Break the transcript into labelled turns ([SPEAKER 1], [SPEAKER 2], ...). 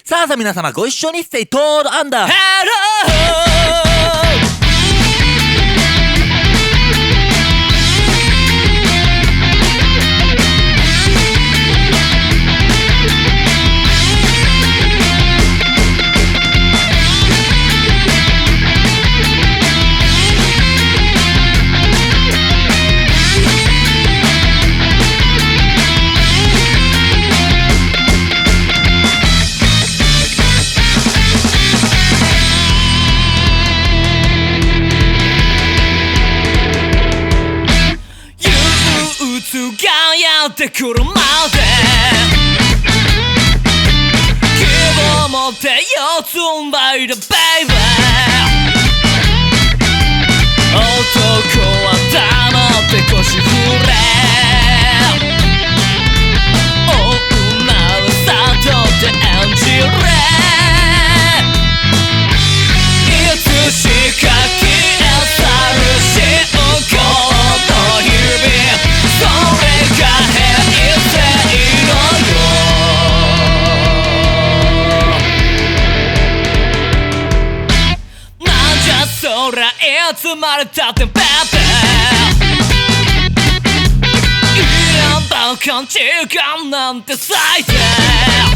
[SPEAKER 1] さあ皆様ご一緒にStay Tall Underがやってくるまで希望持ってよBy the baby 男は黙って腰振れ女は悟って演じれいつしか消え去る信号の日々それが平成のよなんじゃそりゃいつまでたってペーペーいやバカン時間なんて最低